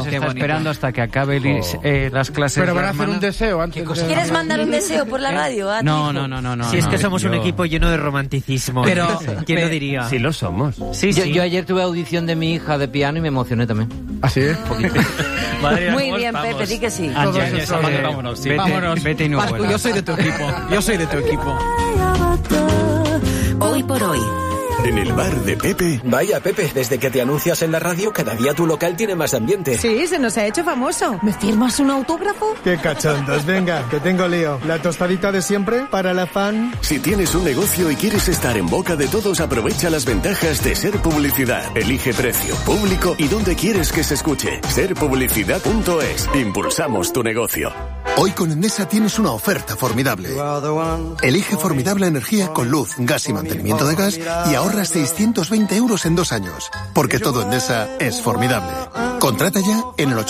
está esperando hasta que acabe las clases. Pero van a hacer un deseo antes. ¿Quieres mandar un deseo por la radio? No. Si es que somos un equipo lleno de romanticismo. Pero ¿quién lo diría? Sí lo somos. Sí. Yo ayer tuve audición de mi hija de piano y me emocioné también. ¿Ah, sí? Un poquito. Muy bien, Pepe, di que sí. Vámonos. Vete y no Pascu, yo soy de tu equipo. Hoy por hoy. En el bar de Pepe. Vaya, Pepe, desde que te anuncias en la radio, cada día tu local tiene más ambiente. Sí, se nos ha hecho famoso. ¿Me firmas un autógrafo? ¡Qué cachondos! Venga, que tengo lío. ¿La tostadita de siempre para la fan? Si tienes un negocio y quieres estar en boca de todos, aprovecha las ventajas de Ser Publicidad. Elige precio, público y dónde quieres que se escuche. Serpublicidad.es. Impulsamos tu negocio. Hoy con Endesa tienes una oferta formidable. Elige formidable energía con luz, gas y mantenimiento de gas y ahorras 620 euros en 2 años. Porque todo Endesa es formidable. Contrata ya en el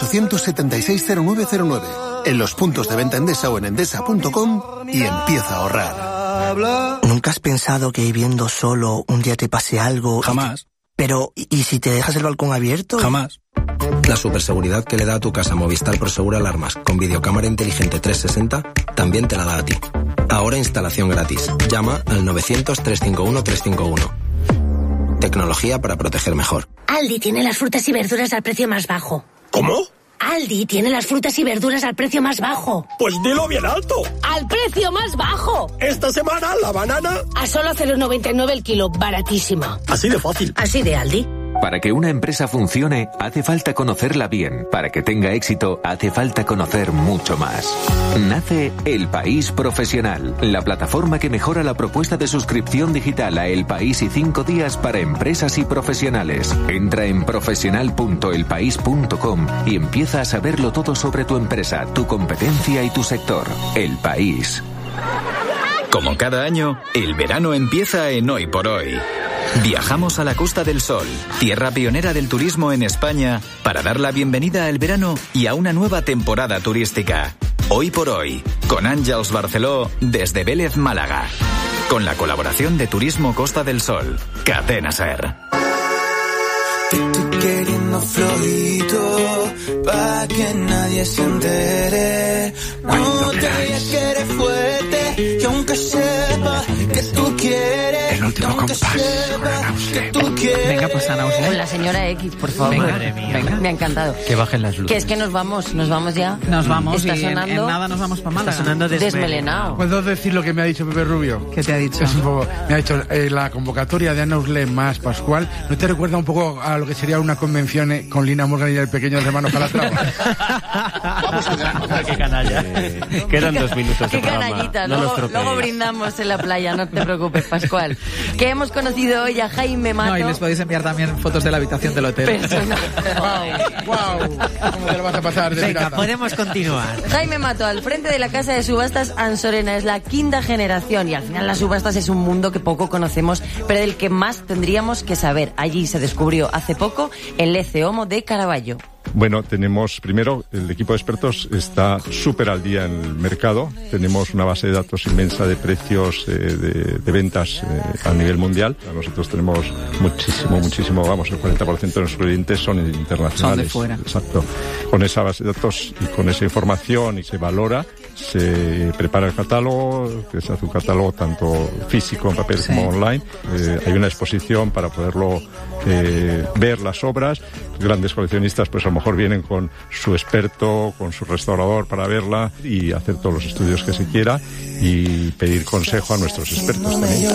876-0909, en los puntos de venta Endesa o en endesa.com y empieza a ahorrar. ¿Nunca has pensado que viviendo solo un día te pase algo? Jamás. Pero, ¿y si te dejas el balcón abierto? Jamás. La superseguridad que le da a tu casa Movistar Prosegur Alarmas con videocámara inteligente 360 también te la da a ti. Ahora instalación gratis. Llama al 900-351-351. Tecnología para proteger mejor. Aldi tiene las frutas y verduras al precio más bajo. ¿Cómo? Aldi tiene las frutas y verduras al precio más bajo. Pues dilo bien alto. ¡Al precio más bajo! Esta semana la banana a solo 0,99 el kilo, baratísima. Así de fácil. Así de Aldi. Para que una empresa funcione, hace falta conocerla bien. Para que tenga éxito, hace falta conocer mucho más. Nace El País Profesional, la plataforma que mejora la propuesta de suscripción digital a El País y 5 días para empresas y profesionales. Entra en profesional.elpaís.com y empieza a saberlo todo sobre tu empresa, tu competencia y tu sector. El País. Como cada año, el verano empieza en Hoy por Hoy. Viajamos a la Costa del Sol, tierra pionera del turismo en España, para dar la bienvenida al verano y a una nueva temporada turística. Hoy por Hoy, con Àngels Barceló desde Vélez, Málaga. Con la colaboración de Turismo Costa del Sol, Cadena Ser. Te estoy queriendo flojito, pa' que nadie se entere. No te digas que eres fuerte, y aunque sepa que tú quieres, el último compás. Que tú quieres. Venga, pues Ana Usle. Con la señora X, por favor. Venga. Me ha encantado. Que bajen las luces. Que es que nos vamos ya. Nos vamos Está y sonando. en nada nos vamos para Málaga. Está sonando Desmelenado. ¿Puedo decir lo que me ha dicho Pepe Rubio? ¿Qué te ha dicho? Es un poco, me ha dicho la convocatoria de Ana Usle más Pascual. ¿No te recuerda un poco a lo que sería una convención con Lina Morgan y el pequeño hermano Calatrava? Vamos a qué canalla. Quedan 2 minutos de Qué programa. canallita. No Luego brindamos en la playa, no te preocupes, Pascual. Que hemos conocido hoy a Jaime Mato. No, y les podéis enviar también fotos de la habitación del hotel. Wow. ¿Cómo te lo vas a pasar de Venga, pirata? podemos continuar. Jaime Mato, al frente de la casa de subastas Ansorena, es la 5ª generación y al final las subastas es un mundo que poco conocemos, pero del que más tendríamos que saber. Allí se descubrió hace poco el Lece Homo de Caravaggio. Bueno, tenemos, primero, el equipo de expertos está súper al día en el mercado. Tenemos una base de datos inmensa de precios de ventas a nivel mundial. Nosotros tenemos muchísimo, vamos, el 40% de nuestros clientes son internacionales. Son de fuera. Exacto. Con esa base de datos y con esa información y se valora, se prepara el catálogo, que se hace un catálogo tanto físico en papel como online. Hay una exposición para poderlo ver las obras. Grandes coleccionistas pues a lo mejor vienen con su experto, con su restaurador para verla y hacer todos los estudios que se quiera y pedir consejo a nuestros expertos también.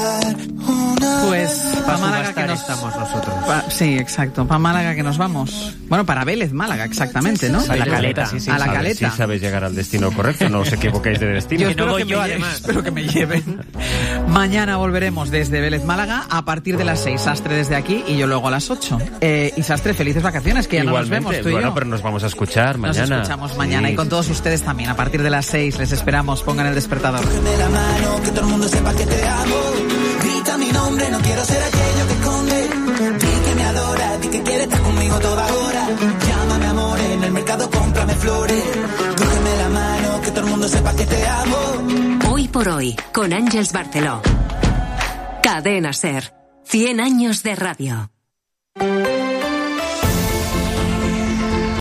Pues para Málaga que estamos nosotros. Sí, exacto. Para Málaga que nos vamos. Bueno, para Vélez, Málaga, exactamente, ¿no? A la Caleta. Sí, a la Caleta. Si sabéis llegar al destino correcto, no os equivoquéis de destino. Yo Que no voy yo, además. además. Espero que me lleven. Mañana volveremos desde Vélez, Málaga, a partir de las 6. Sastre desde aquí y yo luego a las 8. Y Sastre, felices vacaciones, que ya Igualmente, no nos vemos tú y bueno, yo. pero nos vamos a escuchar mañana. Nos escuchamos mañana y con todos ustedes también. A partir de las 6 les esperamos. Pongan el despertador. Cógeme la mano, que todo el mundo sepa que te amo. Grita mi nombre, no quiero ser aquello que esconde. Di que me adora, di que quiere estar conmigo toda hora. Llámame amor, en el mercado cómprame flores. Cógeme la mano, que todo el mundo sepa que te amo. Hoy por Hoy, con Àngels Barceló. Cadena Ser. 100 años de radio.